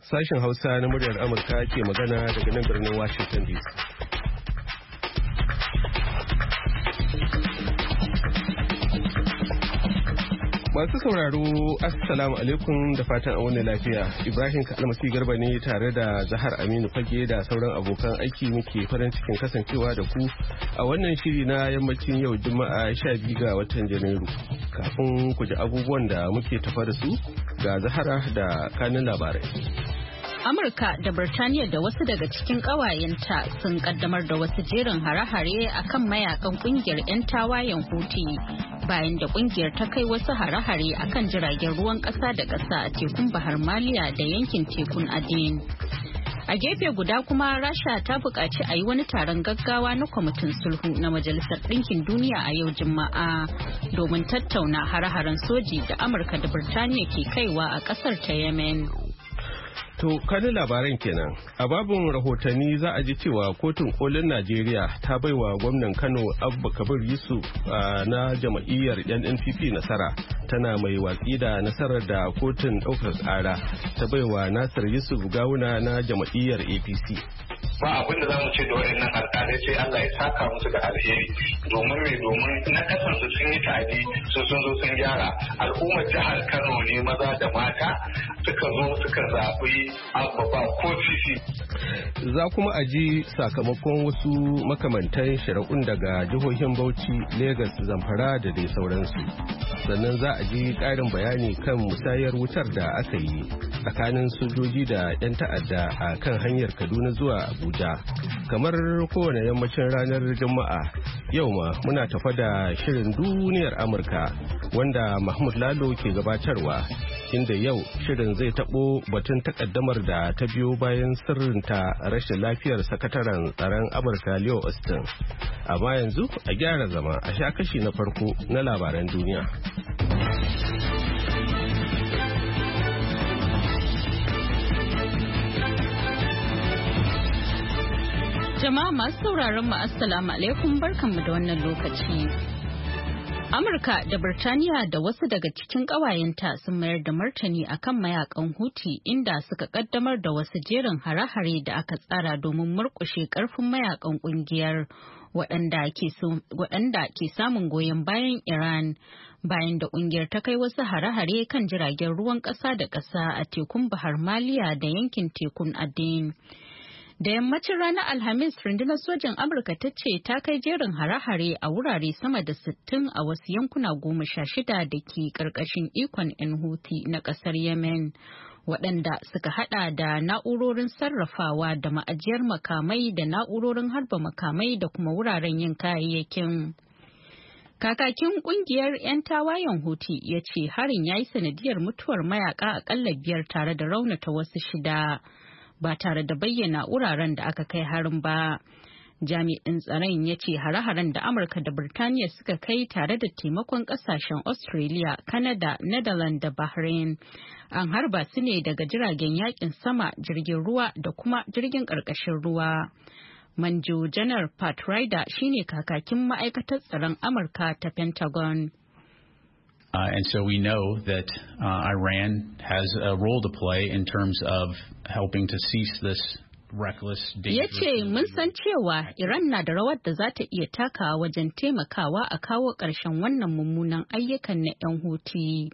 Sashen Hausa na muryar Amurka ke magana daga nan birnin Washington DC. Masu sauraro, Assalamu alaikum da fatan a wani lafiya. Ibrahim Kalmasi Garba ne tare da Zahar Aminu Fage da sauran abokan aiki muke farin cikin kasancewa da ku a wannan shiri na yammacin yau Juma'a 12 ga watan Janairu. Kafin ku ji abubuwan da muke tafa da su ga Zahara da kanin labarai. Amurka da Birtaniya da wasu daga cikin ƙawayenta sun kaddamar da wasu jerin hare-hare akan mayakan kungiyar 'yan tawayen Houthi bayan da kungiyar ta kai wasu hare-hare akan jiragen ruwan ƙasa da ƙasa a tekun Bahar Maliya da yankin tekun Aden. A gefe guda kuma Rasha ta buƙaci a yi wani taron gaggawa na kwamitin sulhu na Majalisar Ɗinkin Duniya a yau Juma'a domin tattauna hare-haren soji da Amurka da Birtaniya ke kaiwa a ƙasar ta Yemen. To, kanin labaran kenan. A babin rahotanni za a ji cewa kotun kolin Najeriya ta baiwa gwamnan Kano Abba Kabir Yusuf na jam'iyyar NNPP nasara. Tana mai watsi da nasarar da kotun ɗaukar ƙara ta baiwa Nasir Yusuf Gawuna na jam'iyyar APC. Ba abin da za mu ce da waɗannan alƙalai sai Allah ya saka musu da alheri domin na kasansu sun yi ta'adi sun zo sun gyara al'ummar jihar Kano ne maza da mata suka zo suka zaɓi Abba ba ko sisi. Za kuma a ji sakamakon wasu makamantan shari'un daga jihohin Bauchi, Legas, Zamfara da dai sauransu. Sannan za a ji ƙarin bayani kan musayar wutar da aka yi tsakanin sojoji da 'yan ta'adda a kan hanyar Kaduna zuwa Abuja. Kamar kowane yammacin ranar Juma'a, yau ma muna tafa da shirin duniyar Amurka wanda Mahmud Lalo ke gabatarwa, inda yau shirin zai taɓo batun takaddamar da ta biyo bayan sirrinta rashin lafiyar sakataren tsaron Amurka Leo Austin. Amma yanzu a gyara zama a sha kashi na farko na labaran duniya. Jama'a masu sauraron mu assalamu alaikum barkanmu da wannan lokaci. Amurka da Birtaniya da wasu daga cikin ƙawayenta sun mayar da martani akan mayakan Houthi inda suka kaddamar da wasu jerin hare-hare da aka tsara domin murƙushe ƙarfin mayakan ƙungiyar waɗanda ke samun goyon bayan Iran bayan da ƙungiyar ta kai wasu hare-hare kan jiragen ruwan ƙasa da ƙasa a tekun Bahar Maliya da yankin tekun Aden. Da yammacin ranar Alhamis, rundunar sojin Amurka ta ce ta kai jerin hare-hare a wurare sama da 60 a wasu yankuna 16 da ke ƙarƙashin ikon 'yan Houthi na ƙasar Yemen, waɗanda suka hada da na'urorin sarrafawa da ma'ajiyar makamai da na'urorin harba makamai da kuma wuraren yin kayayyakin. Kakakin kungiyar 'yan tawayen Houthi ya ce harin ya yi sanadiyar mutuwar mayaka akalla 5 tare da raunata wasu 6. Ba tare da bayyana wuraren da aka kai harin ba. Jami'in tsaron ya ce hare-haren da Amurka da Birtaniya suka kai tare da taimakon kasashen Australia, Canada, Netherlands da Bahrain. An harba su ne daga jiragen yakin sama, jirgin ruwa da kuma jirgin ƙarƙashin ruwa. Manjo Janar Pat Ryder shine kakakin ma'aikatar tsaron Amurka ta Pentagon. And so we know that Iran has a role to play in terms of helping to cease this reckless danger. Ya ce mun san cewa Iran na da rawar da za ta iya takawa wajen taimakawa a kawo ƙarshen wannan mummunan ayyukan na 'yan Houthi.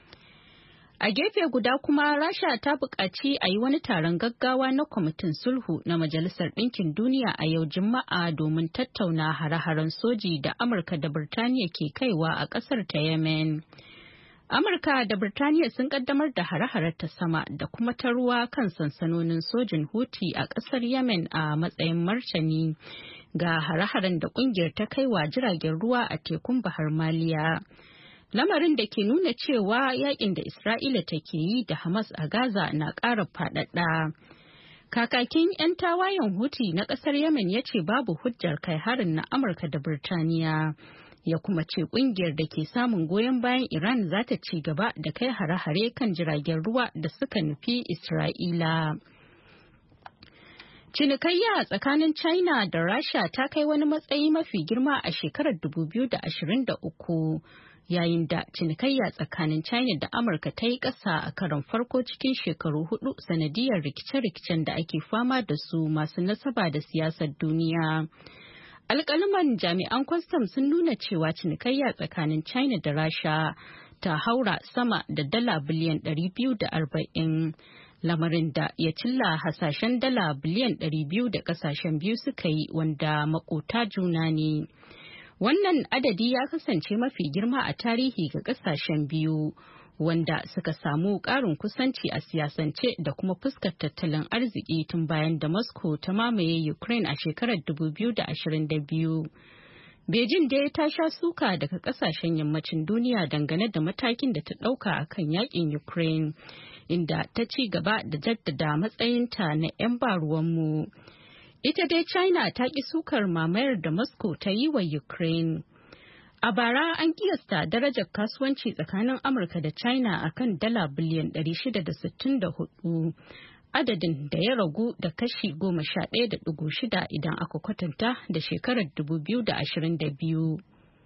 A gefe guda kuma Rasha ta buƙaci a yi wani taron gaggawa na kwamitin sulhu na Majalisar Ɗinkin Duniya a yau Juma'a domin tattauna hare-haren soji da Amurka da Birtaniya ke kaiwa a ƙasar ta Yemen. Amurka da Birtaniya sun kaddamar da hare-hare ta sama da kuma ta ruwa kan sansanonin sojin Houthi a ƙasar Yemen a matsayin martani ga hare-haren da ƙungiyar ta kaiwa jiragen ruwa a tekun Bahar Maliya. Lamarin da ke nuna cewa yakin da Isra'ila take yi da Hamas a Gaza na ƙara faɗaɗa. Kakakin 'yan tawayen Houthi na ƙasar Yemen ya ce babu hujjar kai harin na Amurka da Birtaniya. Ya kuma ce ƙungiyar da ke samun goyon bayan Iran za ta ci gaba da kai hare-hare kan jiragen ruwa da suka nufi Isra'ila. Cinikayya tsakanin China da Rasha ta kai wani matsayi mafi girma a shekarar 2023. yayin da cinikayya tsakanin China da Amurka ta yi ƙasa a karon farko cikin shekaru 4 sanadiyar rikice-rikicen da ake fama da su masu nasaba da siyasar duniya. Alƙaluman jami'an kwastam sun nuna cewa cinikayya tsakanin China da Rasha ta haura sama da dala biliyan 240, lamarin da ya cilla hasashen dala biliyan 200 da ƙasashen biyu suka yi wanda makota juna ne. Wannan adadi ya kasance mafi girma a tarihi ga kasashen biyu, wanda suka samu ƙarin kusanci a siyasance da kuma fuskar tattalin arziki tun bayan da Moscow ta mamaye Ukraine a shekarar 2022. Beijing dai ta sha suka daga kasashen yammacin duniya dangane da matakin da ta ɗauka a kan yakin Ukraine, inda ta ci gaba da jaddada matsayinta na 'yan ba ruwanmu. Ita dai China ta ƙi sukar mamayar da Moscow ta yi wa Ukraine. A bara an kiyasta darajar kasuwanci tsakanin Amurka da China akan dala biliyan 664, adadin da ya ragu da kashi 11.6 idan aka kwatanta da shekarar 2022.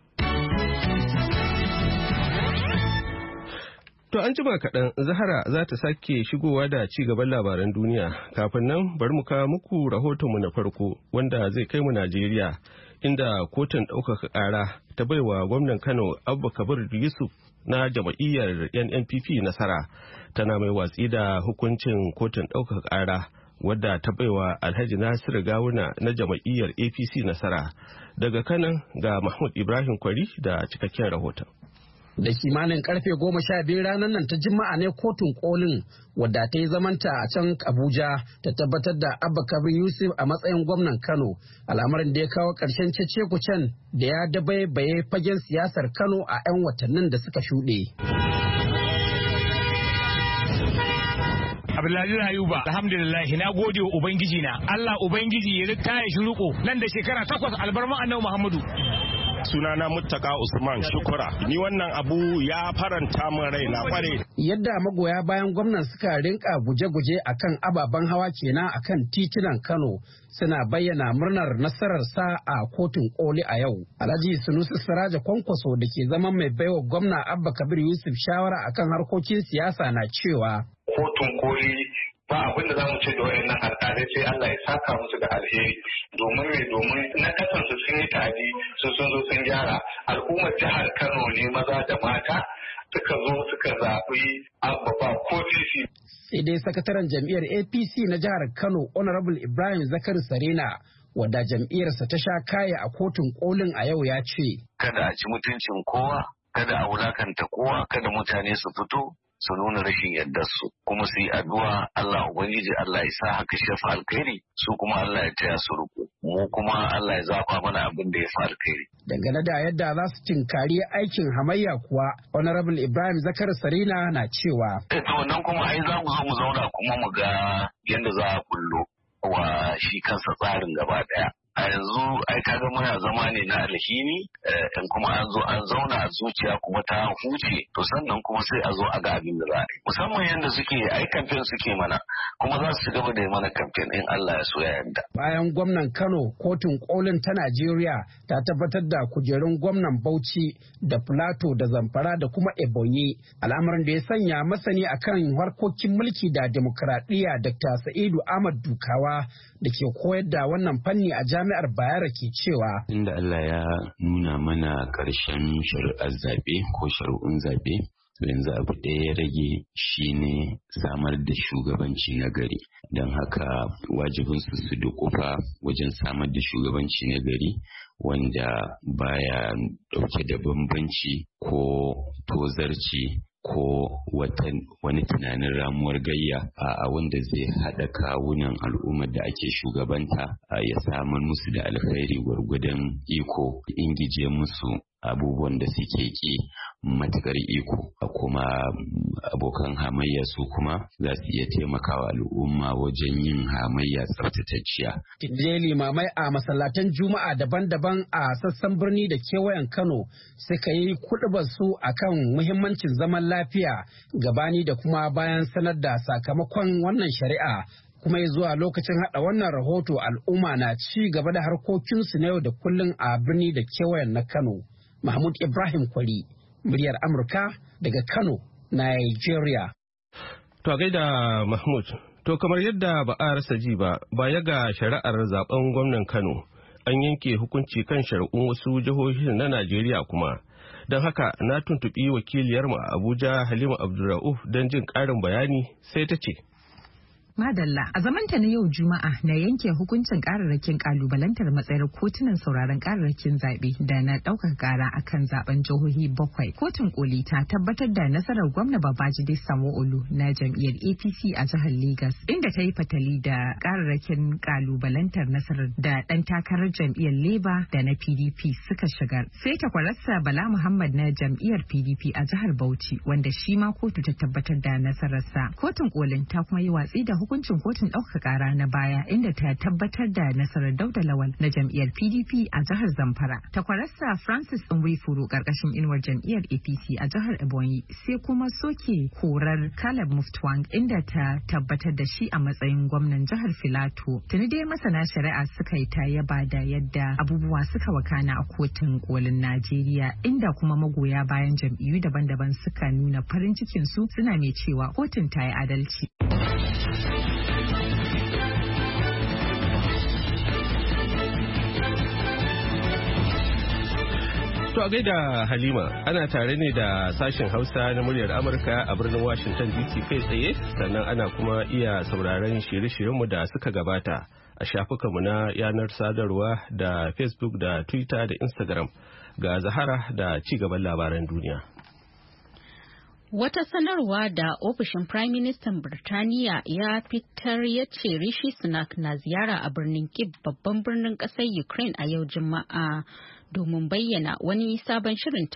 To an jima kaɗan Zahara za ta sake shigowa da ci gaban labaran duniya. Kafin nan bari mu kawo muku rahotonmu na farko wanda zai kai mu Najeriya, inda kotun ɗaukaka ƙara ta baiwa gwamnan Kano Abba Kabir Yusuf na jam'iyyar NNPP nasara, tana mai watsi da hukuncin kotun ɗaukaka ƙara wadda ta baiwa Alhaji Nasiru Gawuna na jam'iyyar APC nasara. Daga Kano ga Mahmud Ibrahim Kwari da cikakken rahoton. Da kimanin karfe 12 ranar nan ta Juma'a ne kotun kolin wadda ta yi zamanta a can Abuja ta tabbatar da Abba Kabir Yusuf a matsayin gwamnan Kano, al'amarin da ya kawo ƙarshen cece-kucen da ya dabaibaye fagen siyasar Kano a 'yan watannin da suka shuɗe. Abdullahi Ayuba, alhamdulillah na gode wa Ubangiji na. Allah Ubangiji ya rika shi riko nan da shekara 8 albarma Annabi Muhammadu. Sunana Muttaka Usman Shukura. Ni wannan abu ya faranta min rai na kware. Yadda magoya bayan gwamnan suka rinka guje-guje akan ababen hawa kenan akan titunan Kano suna bayyana murnar nasararsa a kotun koli a yau. Alhaji Sunusi Siraja Kwankwaso da ke zaman mai baiwa gwamna Abba Kabir Yusuf shawara akan harkokin siyasa na cewa kotun koli ba abin da za mu ce da wayannan alƙalai sai Allah ya saka musu da alheri domin na kasansu sun yi tadi sun zo sun gyara al'ummar jihar Kano ne maza da mata suka zo suka zaɓi Abba ba ko titi. Sai dai sakataren jam'iyyar APC na jihar Kano Honorable Ibrahim Zakari Sarina wadda jam'iyyarsa ta sha kaya a kotun kolin a yau ya ce kada a ci mutuncin kowa, kada a wulakanta kowa, kada mutane su fito su nuna rashin yardarsu kuma su yi addu'a Allah Ubangiji Allah ya sa haka shafa alkhairi, su kuma Allah ya taya su ruku, mu kuma Allah ya zaba mana abin da ya fi alkhairi. Dangane da yadda za su tinkari aikin hamayya kuwa Honorable Ibrahim Zakar Sarina na cewa to wannan kuma ai za mu zo mu zauna kuma mu ga yadda za a kullo wa shi kansa tsarin gaba daya. A yanzu ai kaga muna zama ne na alhini in kuma an zo an zauna a zuciya kuma ta huce to sannan kuma sai a zo a ga abin da za a yi musamman yadda suke ai kamfen suke mana kuma za su gaba da yi mana kamfen in Allah ya so ya yarda. Bayan gwamnan Kano kotun kolin ta Najeriya ta tabbatar da kujerun gwamnan Bauchi da Plateau da Zamfara da kuma Ebonyi, al'amarin da ya sanya masani akan harkokin mulki da demokradiyya Dr. Sa'idu Ahmad Dukawa da ke koyar da wannan fanni a jami'ar Bayero ke cewa inda Allah ya nuna mana ƙarshen shari'ar zaɓe ko shari'un zaɓe yanzu abu ɗaya ya rage shine samar da shugabanci na gari, don haka wajibinsu su dukufa wajen samar da shugabanci na gari wanda baya ɗauke da bambanci ko tozarci ko wani tunanin ramuwar gayya a wanda zai haɗa kawunan al'ummar da ake shugabanta ya samar musu da alkhairi gwargwadon iko, ingije musu abubuwan da suke ki matukar iko, kuma abokan hamayya su kuma za su iya taimakawa al'umma wajen yin hamayya tsaftatacciya. Je limamai a masallatan juma'a daban-daban a sassan birni da kewayen Kano suka yi kuɗubar su akan muhimmancin zaman lafiya gabani da kuma bayan sanar da sakamakon wannan shari'a. Kuma zuwa lokacin haɗa wannan rahoto al'umma na ci gaba da harkokinsu na yau da kullum a birni da kewayen na Kano. Mahmud Ibrahim Kwari, muryar Amurka daga Kano, Nigeria. To gaida Mahmud, to kamar yadda ba a rasa ji ba, baya ga shari'ar zaben gwamnan Kano, an yanke hukunci kan shari'un wasu jihohin na Najeriya kuma. Don haka na tuntuɓi wakiliyarmu a Abuja Halima Abdulra'uf don jin ƙarin bayani sai ta ce. Madalla, a zamanta na yau Juma'a na yanke hukuncin kararrakin kalubalantar matsayar kotunan sauraron kararrakin zaɓe da na ɗaukar ƙara akan zaben jihohi 7. Kotun koli ta tabbatar da nasarar gwamna Babajide Sanwo-Olu na jam'iyyar APC a jihar Legas, inda ta yi fatali da kararrakin kalubalantar nasarar da ɗan takarar jam'iyyar Labour da na PDP suka shigar. Sai takwararsa Bala Muhammad na jam'iyyar PDP a jihar Bauchi, wanda shi ma kotu ta tabbatar da nasararsa. Kotun kolin ta kuma yi watsi da hukuncin kotun ɗaukaka ƙara na baya, inda ta tabbatar da nasarar Dauda Lawal na jam'iyyar PDP a jihar Zamfara. Takwararsa Francis Nwifuru ƙarƙashin inuwar jam'iyyar APC a jihar Ebonyi, sai kuma soke korar Caleb Muftwang, inda ta tabbatar da shi a matsayin gwamnan jihar Filato. Tuni dai masana shari'a suka yi ta yaba da yadda abubuwa suka wakana a kotun kolin Najeriya, inda kuma magoya bayan jam'iyyu daban-daban suka nuna farin cikin su, suna mai cewa kotun ta yi adalci. To a gaida Halima, ana tare ne da sashen Hausa na muryar Amurka a birnin Washington DC kai tsaye, sannan ana kuma iya sauraron shirye-shiryenmu da suka gabata a shafukanmu na yanar sadarwa da Facebook da Twitter da Instagram. Ga Zahara da ci gaban labaran duniya. Wata sanarwa da ofishin Prime Minister Birtaniya ya fitar ya ce Rishi Sunak na ziyara a birnin Kyiv, babban birnin ƙasar Ukraine a yau Juma'a, domin bayyana wani sabon shirin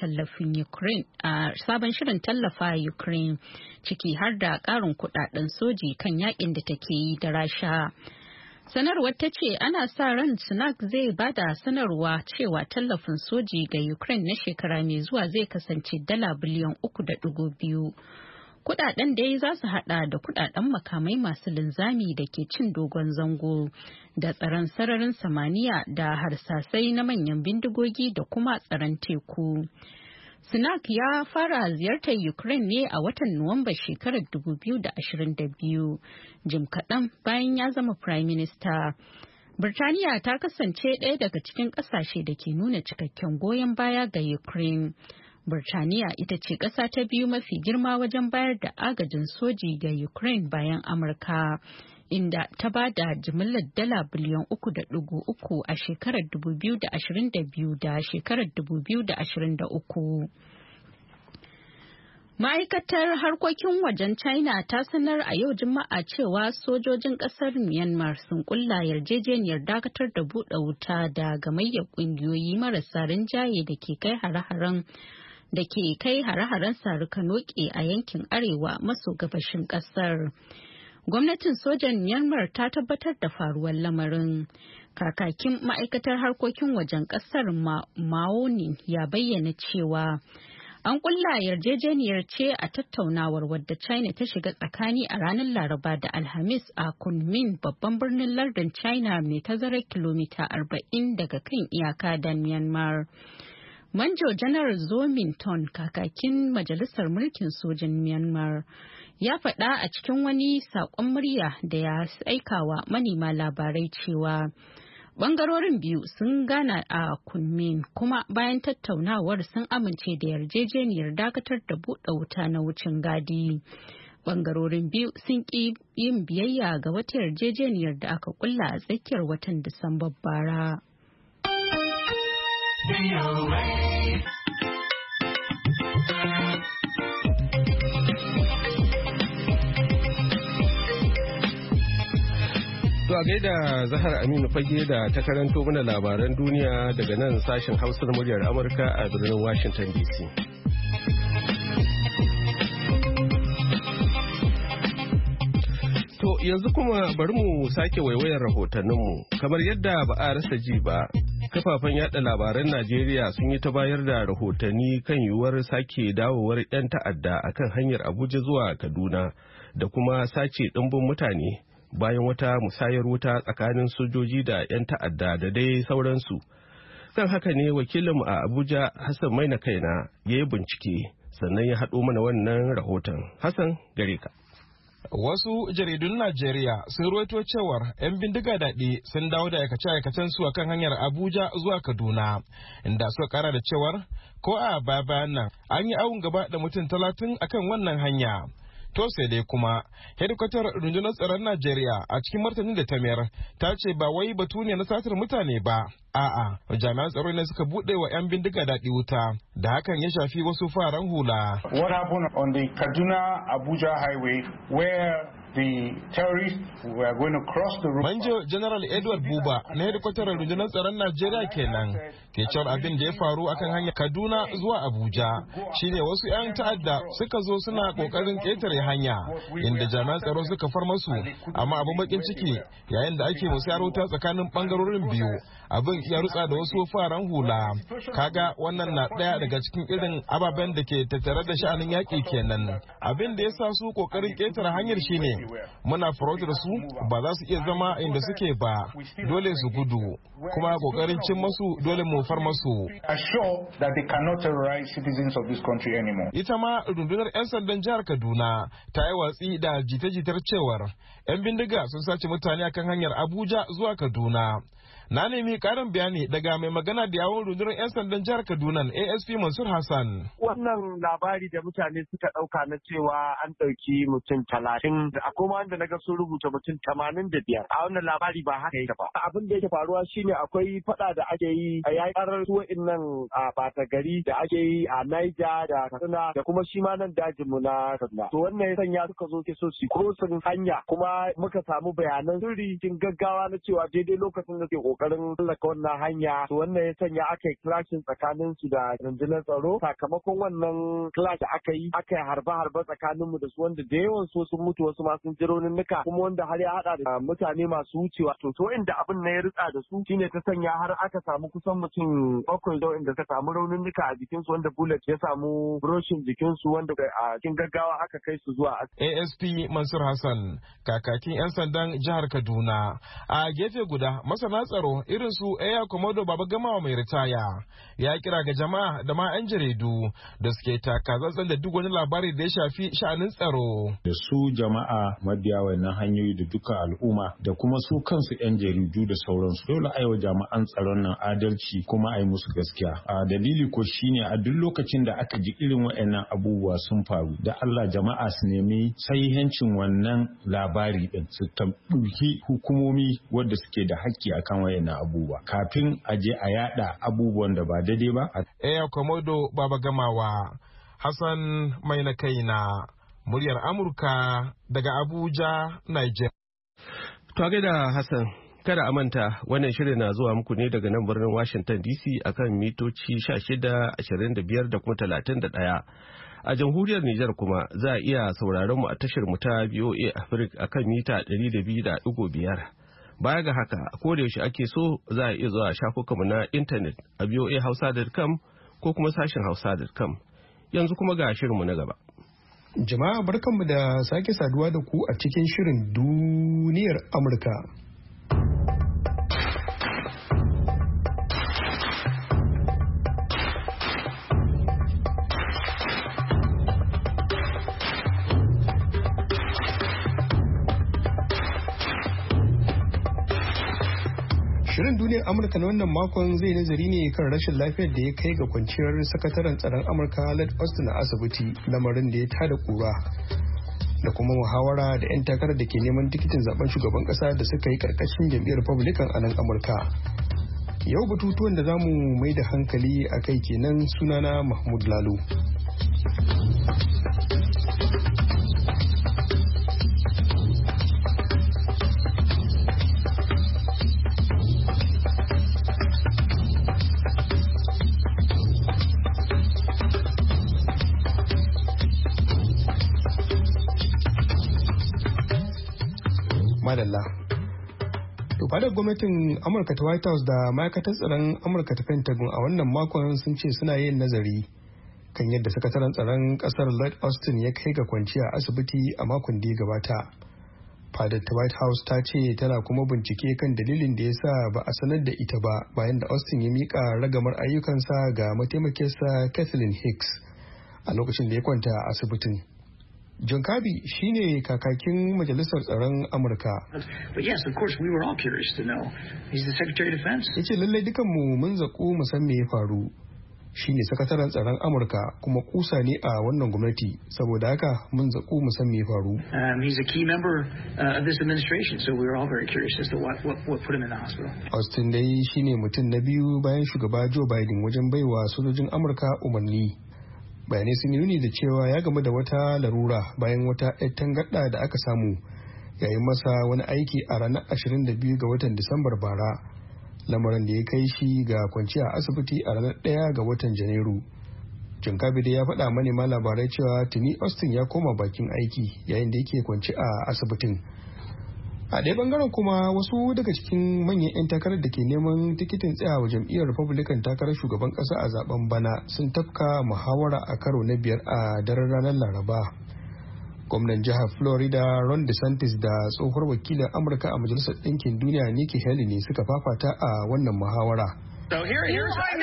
tallafa Ukraine, ciki har da ƙarin kuɗaɗen soji kan yakin da take yi da Rasha. Sanarwar ta ce ana sa ran Sunak zai bada sanarwa cewa tallafin soji ga Ukraine na shekara mai zuwa zai kasance $3.2 biliyan. Kudaden dai za su hada da kudaden makamai masu linzami da ke cin dogon zango, da tsaron sararin samaniya, da harsasai na manyan bindigogi, da kuma tsaron teku. Sunak ya fara ziyartar Ukraine ne a watan Nuwamba shekarar 2022, jim kaɗan bayan ya zama Prime Minister. Birtaniya ta kasance ɗaya daga cikin ƙasashe da ke nuna cikakken goyon baya ga Ukraine. Birtaniya ita ce ƙasa ta biyu mafi girma wajen bayar da agajin soji ga Ukraine bayan Amurka, inda ta ba da jimillar $3.3 biliyan a shekarar 2022 da shekarar 2023. Ma'aikatar harkokin wajen China ta sanar a yau Juma'a cewa sojojin ƙasar Myanmar sun kulla yarjejeniyar dakatar da buɗe wuta da gamayyar ƙungiyoyi marasa rinjaye da ke kai hare-haren saruka noke a yankin arewa maso gabashin ƙasar. Gwamnatin sojan Myanmar ta tabbatar da faruwar lamarin. Kakakin ma'aikatar harkokin wajen ƙasar Mao Ning ya bayyana cewa an kulla yarjejeniyar ce a tattaunawar wadda China ta shiga tsakani a ranar Laraba da Alhamis a Kunming, babban birnin lardin China mai tazarar kilomita 40 daga kan iyaka da Myanmar. Manjo Janar Zo Min-ton, kakakin Majalisar Mulkin Sojin Myanmar, ya faɗa a cikin wani saƙon murya da ya aikawa manema labarai cewa bangarorin biyu sun gana a Kunming, kuma bayan tattaunawar sun amince da yarjejeniyar dakatar da buɗe wuta na wucin gadi. Bangarorin biyu sun ƙi yin biyayya ga wata yarjejeniyar da aka kulla a tsakiyar watan Disamba bara. To a gaida Zahar Aminu Fage da ta karanto mana labaran duniya daga nan sashen Hausar muryar Amurka a birnin Washington DC. To yanzu kuma bari mu sake waiwayar rahotanninmu. Kamar yadda ba a rasa ji ba, kafafen yada labaran Najeriya sun yi ta bayar da rahotanni kan yiwuwar sake dawowar 'yan ta'adda akan hanyar Abuja zuwa Kaduna da kuma sace ɗimbin mutane bayan wata musayar wuta tsakanin sojoji da 'yan ta'adda da dai sauransu. Kan haka ne wakilinmu a Abuja Hassan Maina Kaina ya yi bincike sannan ya haɗo mana wannan rahoton. Hassan, gare ka. Wasu jaridun Najeriya sun ruwaito cewar 'yan bindiga daɗi sun dawo da aikace-aikacen su akan hanyar Abuja zuwa Kaduna, inda suka kara da cewar ko a bayan nan an yi awon gaba da mutum 30 akan wannan hanya. To sai dai kuma hedikwatar rundunar tsaron Najeriya a cikin martanin da ta mayar ta ce ba wai batu ne na satar mutane ba. A'a, jami'an tsaro ne suka buɗe wa 'yan bindiga daɗi wuta da hakan ya shafi wasu faran hula. What happened on the Kaduna Abuja highway where the terrorists were going to cross the road. Manjo General Edward Buba na hedikwatar rundunar tsaron Najeriya kenan ke cewar abin da ya faru akan hanyar Kaduna zuwa Abuja shine wasu 'yan ta'adda suka zo suna kokarin ƙetare hanya inda jami'an tsaro suka far masu, amma abin bakin ciki yayin da ake musayar wuta tsakanin bangarorin biyu abin ya rutsa da wasu faran hula. Kaga wannan na ɗaya daga cikin irin ababen da ke tattare da sha'anin yaƙi kenan. Abin da ya sa su kokarin ƙetare hanyar shine muna farautar su ba za su iya zama inda suke ba, dole su gudu, kuma kokarin cin masu dole mu far masu. Ita ma rundunar 'yan sandan jihar Kaduna ta yi watsi da jita-jitar cewar 'yan bindiga sun sace mutane akan hanyar Abuja zuwa Kaduna. Na nemi karin bayani daga mai magana da yawon rundunar 'yan sandan jihar Kaduna ASP Mansur Hassan. Wannan labari da mutane suka ɗauka na cewa an ɗauki mutum 30 da kuma wanda na ga sun rubuta mutum 85 a wannan labari ba haka yake ba. Abin da yake faruwa shine akwai faɗa da ake yi a yaƙar su wa'innan a ɓata gari da ake yi a Niger da Katsina da kuma shi ma nan dajin mu na Kaduna. To wannan ya sanya suka zo ke so su crossing hanya, kuma muka samu bayanan sirri cikin gaggawa na cewa daidai lokacin da suke kokarin tsallaka wannan hanya, to wannan ya sanya aka yi clashin tsakanin su da rundunar tsaro. Sakamakon wannan clash da aka yi harbe-harbe tsakanin mu da su, wanda da yawan so sun mutu, wasu ma sun ji raunuka, kuma wanda har ya hada da mutane masu wucewa. To inda abin na ya ritsa da su shine ta sanya har aka samu kusan mutum 7 da inda suka samu raunuka a jikin su, wanda bullet ya samu broshin jikin su, wanda a cikin gaggawa aka kai su zuwa ASP Mansur Hassan, kakakin 'yan sandan jihar Kaduna. A gefe guda masana tsaro irin su Eya Komodo Baba Gamawa mai ritaya ya kira ga jama'a da ma 'yan jaridu da suke taka tsantsan da duk wani labari da ya shafi sha'anin tsaro. Da su jama'a mabiya wannan hanyoyi da duka al'umma da kuma su kansu 'yan jaridu da sauransu, dole a yi wa jami'an tsaron nan adalci kuma a yi musu gaskiya. A dalili ko shine a duk lokacin da aka ji irin waɗannan abubuwa sun faru, da Allah jama'a su nemi sahihancin wannan labari din, su tabbuki hukumomi wadda suke da haƙƙi akan waɗannan abubuwa kafin a je a yada abubuwan da ba daidai ba. Eya Komodo Baba Gamawa, Hassan Maina Kaina, muryar Amurka daga Abuja, Nigeria. To da Hassan, kada a manta wannan shirin na zuwa muku ne daga nan birnin Washington DC akan mitoci 16, 25 da kuma 31. A jamhuriyar Nijar kuma za a iya sauraron mu a tashar mu ta VOA Africa akan mita 200.5. Baya ga haka, ko da yaushe ake so za a iya zuwa shafukanmu na intanet a voahausa.com ko kuma sashin hausa.com. Yanzu kuma ga shirinmu na gaba. Jama'a barkanmu da sake saduwa da ku a cikin shirin duniyar Amurka. Shirin duniyar Amurka na wannan makon zai nazari ne kan rashin lafiyar da ya kai ga kwanciyar sakataren tsaron Amurka Lloyd Austin a asibiti, lamarin da ya tada kura, da kuma muhawara da 'yan takarar da ke neman tikitin zaben shugaban kasa da suka yi karkashin jam'iyyar Republican a nan Amurka. Yau batutuwan da za mu mai da hankali a kai kenan. Sunana Mahmud Lalo. Fadar gwamnatin Amurka ta White House da ma'aikatar tsaron Amurka ta Pentagon a wannan makon sun ce suna yin nazari kan yadda sakataren tsaron kasar Lloyd Austin ya kai ga kwanciya a asibiti a makon da ya gabata. Fadar ta White House ta ce tana kuma bincike kan dalilin da ya sa ba a sanar da ita ba bayan da Austin ya mika ragamar ayyukansa ga mataimakinsa Kathleen Hicks a lokacin da ya kwanta a asibitin. John Kirby shine kakakin Majalisar Tsaron Amurka. Ya ce lallai dukanmu mun zaƙu mu san me ya faru. Shine sakataren tsaron Amurka kuma kusa ne a wannan gwamnati, saboda haka mun zaƙu mu san me ya faru. Austin dai shine mutum na biyu bayan shugaba Joe Biden wajen baiwa sojojin Amurka umarni. Bayanai sun yi nuni da cewa ya gamu da wata larura bayan wata 'yar tangarɗa da aka samu yayin masa wani aiki a ranar 22 ga watan Disambar bara, lamarin da ya kai shi ga kwanciya a asibiti a ranar 1 ga watan Janairu. John Kirby ya faɗa manema labarai cewa tuni Austin ya koma bakin aiki yayin da yake kwanci a asibitin. A ɗaya bangaren kuma wasu daga cikin manyan 'yan takarar da ke neman tikitin tsayawa jam'iyyar Republican takarar shugaban ƙasa a zaben bana sun tafka muhawara a karo na 5 a daren ranar Laraba. Gwamnan jihar Florida Ron DeSantis da tsohuwar wakilin Amurka a Majalisar Ɗinkin Duniya Nikki Haley ne suka fafata a wannan muhawara. So here's I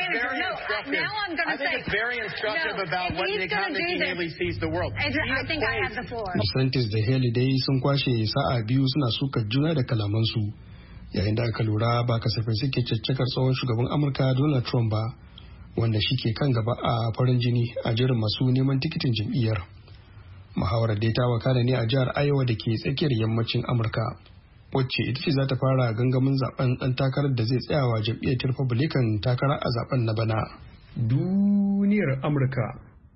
think it's very instructive about what Nikki Haley sees the world. I think I have the floor. DeSantis da Haley dai sun kwashe sa'a biyu suna sukar juna da kalamansu, yayin da aka lura ba kasafin suke caccakar tsohon shugaban Amurka Donald Trump ba, wanda shi ke kan gaba a farin jini a jerin masu neman tikitin jam'iyyar. Muhawarar dai ta wakana ne a jihar Iowa da ke tsakiyar yammacin Amurka, wacce ita ce za ta fara gangamin zaben ɗan takarar da zai tsayawa jam'iyyar Republican takara a zaben na bana. Duniyar Amurka.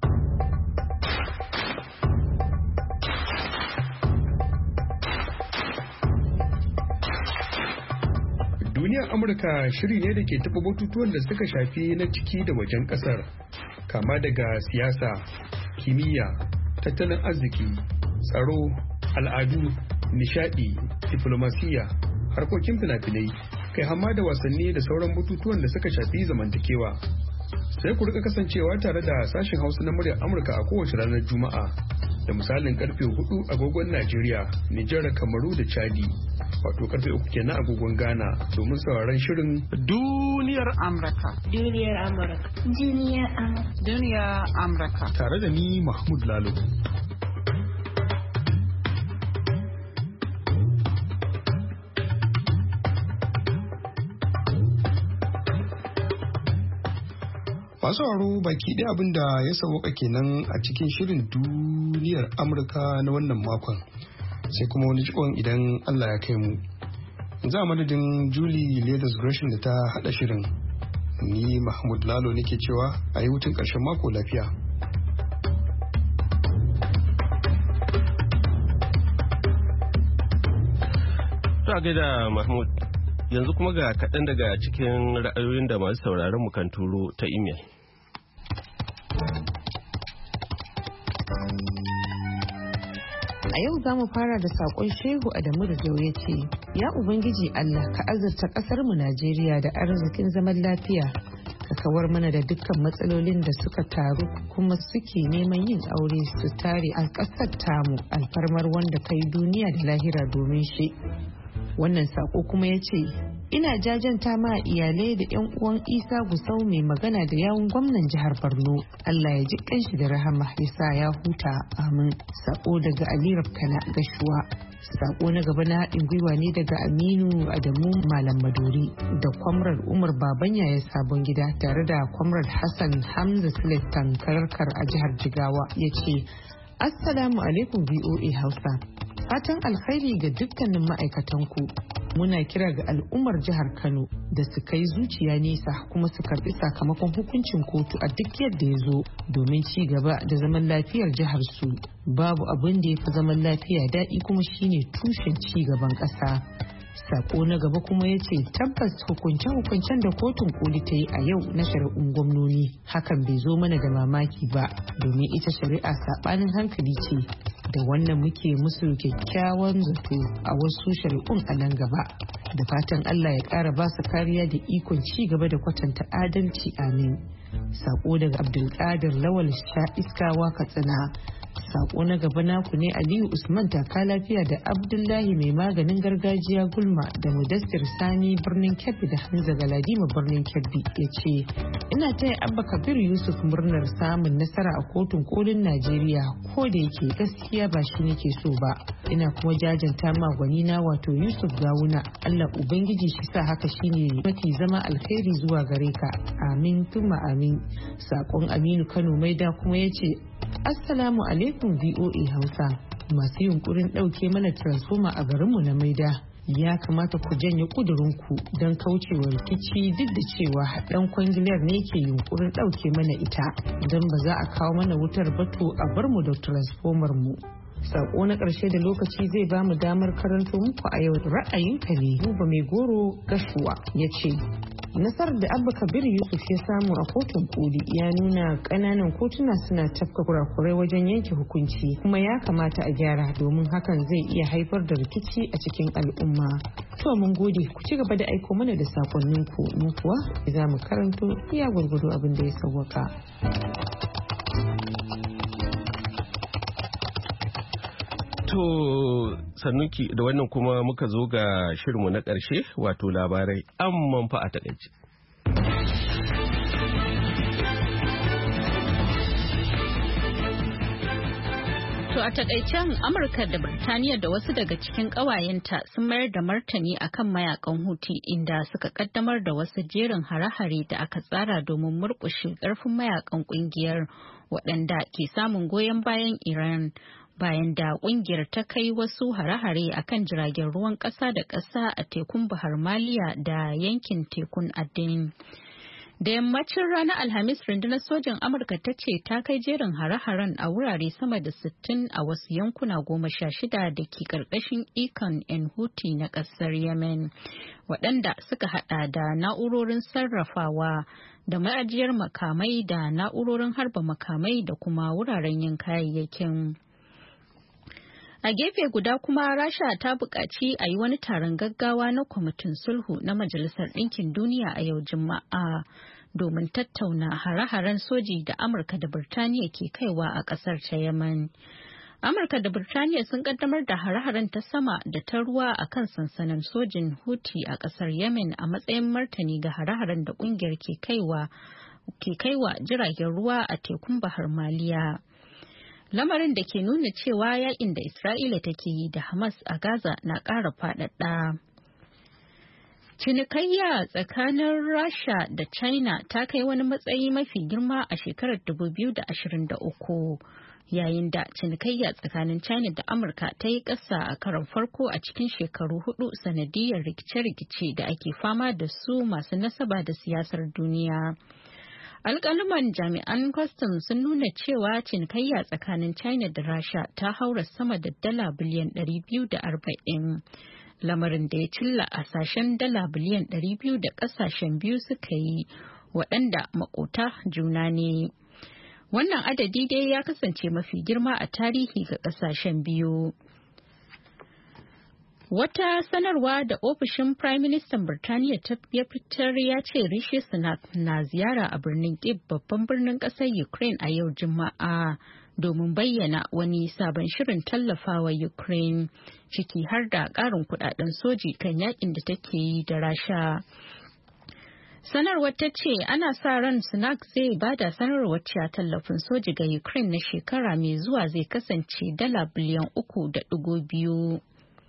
Duniyar Amurka shiri ne da ke taɓa batutuwan da suka shafi na ciki da wajen ƙasar, kama daga siyasa, kimiyya, tattalin arziki, tsaro, al'adu, nishadi, diplomasiya, harkokin fina-finai, kai hamma da wasanni da sauran batutuwan da suka shafi zamantakewa. Sai ku rika kasancewa tare da sashen Hausa na muryar Amurka a kowace ranar Juma'a da misalin karfe 4 agogon Najeriya, Nijar, Kamaru da Chadi, wato karfe 3 kenan agogon Ghana, domin sauraron shirin Duniyar Amurka. Duniyar Amurka. Duniyar Amurka. Duniyar Amurka. Tare da ni Mahmud Lalo. Masu haro baki ɗaya abin da ya sauka kenan a cikin shirin Duniyar Amurka na wannan makon, sai kuma wani jikon idan Allah ya kai mu. Za a madadin Julie Leathers Gresham da ta haɗa shirin, ni Mahmud Lalo nake cewa a yi hutun ƙarshen mako lafiya. Ta gaida Mahmud, yanzu kuma ga kaɗan daga cikin ra'ayoyin da masu sauraron mu kan turo ta imel. A yau za mu fara da saƙon Shehu Adamu da ya ce, ya Ubangiji Allah ka azurta ƙasarmu Najeriya da arzikin zaman lafiya, ka kawar mana da dukkan matsalolin da suka taru kuma suke neman yin aure su tare a ƙasar tamu, alfarmar wanda ka yi duniya da lahira domin shi. Wannan saƙo kuma ya ce, ina jajanta ma iyalai da 'yan uwan Isa Gusau mai magana da yawun gwamnan jihar Borno. Allah ya ji kanshi da rahama ya sa ya huta, amin. Sako daga Ali Rabkana Gashuwa. Sako na gaba na haɗin gwiwa ne daga Aminu Adamu Malam Maduri da Kwamrar Umar Babanya ya Sabon Gida tare da Kwamrar Hassan Hamza Sulaiman Karkar a jihar Jigawa, ya ce, Assalamu alaikum VOA Hausa. Fatan alkhairi ga dukkanin ma'aikatanku. Muna kira ga al'ummar jihar Kano da su kai zuciya nesa kuma su karbi sakamakon hukuncin kotu a duk yadda ya zo domin ci gaba da zaman lafiyar jihar su. Babu abin da ya fi zaman lafiya daɗi kuma shine tushen ci gaban ƙasa. Sako na gaba kuma ya ce tabbas hukunce-hukuncen da kotun koli ta yi a yau na shari'un gwamnoni hakan bai zo mana da mamaki ba, domin ita shari'a saɓanin hankali ce, da wannan muke musu kyakkyawan zato a wasu shari'un a nan gaba. Da fatan Allah ya ƙara ba su kariya da ikon ci gaba da kwatanta adalci, amin. Sako daga Abdulkadir Lawal Sha Iskawa Katsina. Sako na gaba naku ne Aliyu Usman Taka Lafiya da Abdullahi mai maganin gargajiya Gulma da Mudassir Sani birnin Kebbi da Hamza Galadima birnin Kebbi ya ce ina taya Abba Kabir Yusuf murnar samun nasara a kotun kolin Najeriya ko da yake gaskiya ba shi nake so ba. Ina kuma jajanta ma gwanina wato Yusuf Gawuna. Allah Ubangiji shi sa haka shine mafi zama alkhairi zuwa gare ka. Amin tuma amin. Sakon Aminu Kano Maida kuma ya ce Assalamu alaikum VOA Hausa. Masu yunkurin ɗauke mana transformer a garinmu na Maida. Ya kamata ku janye ƙudurinku don kaucewa rikici duk da cewa ɗan kwangilar ne ke yunkurin ɗauke mana ita. Don ba za a kawo mana wutar bato a bar mu da transformer mu. Sako na ƙarshe da lokaci zai ba mu damar karanto muku a yau ra'ayinka ne. Buba mai goro gashuwa ya ce nasarar da Abba Kabir Yusuf ya samu a kotun koli ya nuna ƙananan kotuna suna tafka kurakurai wajen yanke hukunci kuma ya kamata a gyara domin hakan zai iya haifar da rikici a cikin al'umma. To mun gode ku ci gaba da aiko mana da sakonninku mu kuwa za mu karanto iya gwargwado abin da ya sauwaka. To sannuki da wannan kuma muka zo ga shirinmu na ƙarshe wato labarai amman fa a takaice. To a takaicen Amurka da Birtaniya da wasu daga cikin ƙawayenta sun mayar da martani akan mayakan Houthi inda suka kaddamar da wasu jerin hare-hare da aka tsara domin murƙushe ƙarfin mayakan ƙungiyar waɗanda ke samun goyon bayan Iran. Bayan da kungiyar ta kai wasu hare-hare a kan jiragen ruwan ƙasa da ƙasa a tekun Bahar Maliya da yankin tekun Aden. Da yammacin ranar Alhamis rundunar sojin Amurka ta ce ta kai jerin hare-haren a wurare sama da 60 a wasu yankuna 16 da ke ƙarƙashin ikon 'yan Houthi na ƙasar Yemen, waɗanda suka haɗa da na'urorin sarrafawa da ma'ajiyar makamai da na'urorin harba makamai da kuma wuraren yin kayayyakin. A gefe guda kuma Rasha ta buƙaci a yi wani taron gaggawa na kwamitin sulhu na Majalisar Ɗinkin Duniya a yau Juma'a domin tattauna hare-haren soji da Amurka da Birtaniya ke kaiwa a ƙasar ta Yemen. Amurka da Birtaniya sun kaddamar da hare-haren ta sama da ta ruwa a kan sansanin sojin Houthi a ƙasar Yemen a matsayin martani ga hare-haren da ƙungiyar ke kaiwa jiragen ruwa a tekun Bahar Maliya. Lamarin da ke nuna cewa yakin da Isra'ila take yi da Hamas a Gaza na ƙara faɗaɗa. Cinikayya tsakanin Rasha da China ta kai wani matsayi mafi girma a shekarar 2023, yayin da cinikayya tsakanin China da Amurka ta yi ƙasa a karon farko a cikin shekaru 4 sanadiyar rikice-rikice da ake fama da su masu nasaba da siyasar duniya. Alƙaluman jami'an kwastam sun nuna cewa cinikayya tsakanin China da Rasha ta haura sama da dala biliyan 240, lamarin da ya cilla a sashen dala biliyan 200 da ƙasashen biyu suka yi waɗanda makota juna ne. Wannan adadi dai ya kasance mafi girma a tarihi ga ƙasashen biyu. Wata sanarwa da ofishin Prime Minister Birtaniya ya fitar ya ce Rishi Sunak na ziyara a birnin Kyiv babban birnin ƙasar Ukraine a yau Juma'a domin bayyana wani sabon shirin tallafawa Ukraine ciki har da ƙarin kudaden soji kan yakin da take yi da Rasha. Sanarwar ta ce ana sa ran Sunak zai bada sanarwar cewa tallafin soji ga Ukraine na shekara mai zuwa zai kasance dala biliyan 3.2.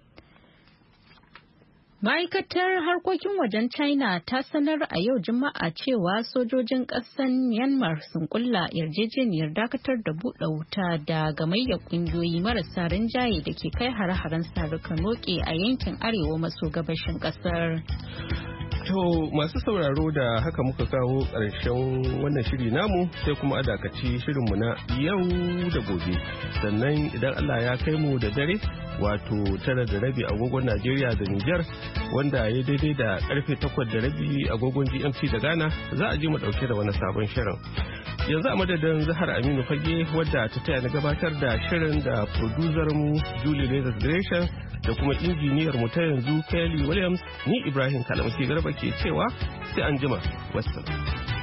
Ma'aikatar harkokin wajen China ta sanar a yau Juma'a cewa sojojin ƙasar Myanmar sun kulla yarjejeniyar dakatar da buɗe wuta da gamayyar ƙungiyoyi marasa rinjaye da ke kai hare-haren sarukan noke a yankin arewa maso gabashin ƙasar. To masu sauraro da haka muka kawo ƙarshen wannan shiri namu sai kuma a dakaci shirinmu na yau da gobe. Sannan idan Allah ya kai mu da dare wato 9:30 agogon Najeriya da Nijar wanda ya daidai da karfe 8:30 agogon GMT da Ghana za a ji mu dauke da wani sabon shirin. Yanzu a madadin Zahar Aminu Fage wadda ta taya na gabatar da shirin da producer mu Julie Lazar Gresham da kuma injiniyar mu ta yanzu Kelly Williams ni Ibrahim Kalamsi Garba ke cewa sai an jima. Wassalam.